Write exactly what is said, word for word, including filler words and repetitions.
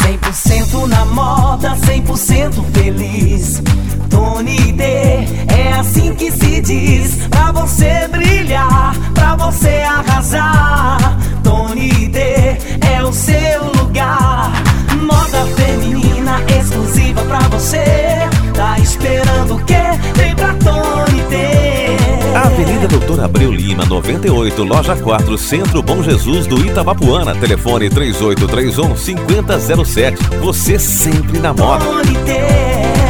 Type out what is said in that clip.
cem por cento na moda, cem por cento feliz. Tony D, é assim que se diz. Pra você brilhar, pra você arrasar, Tony D é o seu lugar. Moda feminina exclusiva pra você. Tá esperando o quê? Vem pra Tony D. Avenida Doutor Abreu Lima, noventa e oito, Loja quatro, Centro Bom Jesus do Itabapuana. Telefone três oito três um, cinco zero zero sete. Você sempre na moda. Tony D.